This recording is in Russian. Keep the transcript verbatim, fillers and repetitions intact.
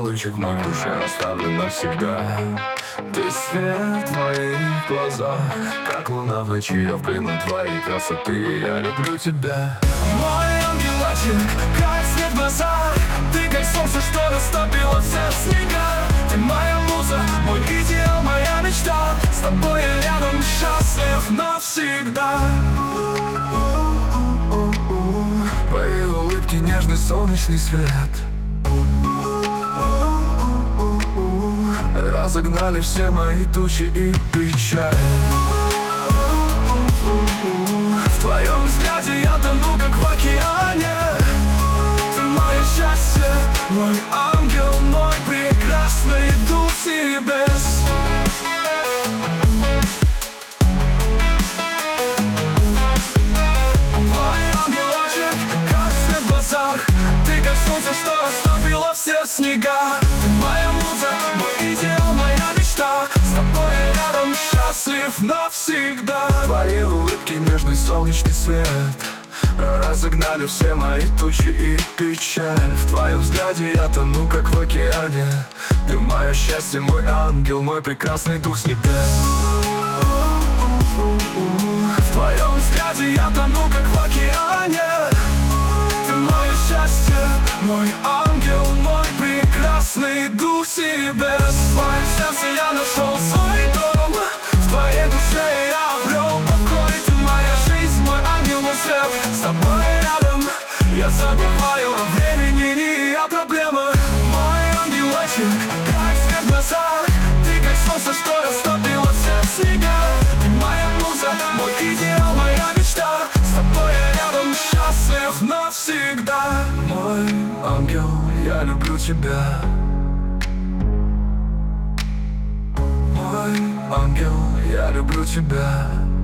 ангелочек в моей душе оставлен навсегда. Ты свет в моих глазах, как луна в ночи, я в плену твоей красоты. Я люблю тебя, мой ангелочек, как свет в глазах. Ты как солнце, что растопило все снега. Ты моя муза, мой идеал, моя мечта. С тобой я рядом, счастлив навсегда. твои улыбки нежный солнечный свет разогнали все мои тучи и печаль. В твоем взгляде я тону, как в океане. Ты мое счастье, мой ангел, мой прекрасный дух и без. Мой ангелочек, как свет в глазах. Ты как солнце, что растопило все снега. Ты моя муза, мой идеал, моя мечта. С тобой я рядом, счастлив навсегда. Твои улыбки нежный солнечный свет разогнали все мои тучи и печаль. В твоем взгляде я тону, как в океане. Ты мое счастье, мой ангел, мой прекрасный дух с небес. В твоем взгляде я тону, как в океане. Ты мое счастье, мой ангел, мой прекрасный дух себе. В твоем сердце я нашел свой дом. В твоей душе я обрел покой. Ты моя жизнь, мой ангел, мой свет. С тобой рядом я забываю о времени и о проблемах. Мой ангелочек, как свет в глазах. Ты как солнце, что растопило все снега. Ты моя муза, мой идеал, моя мечта. С тобой я рядом, счастлив навсегда. Мой ангел, я люблю тебя. Мой ангел, я люблю тебя.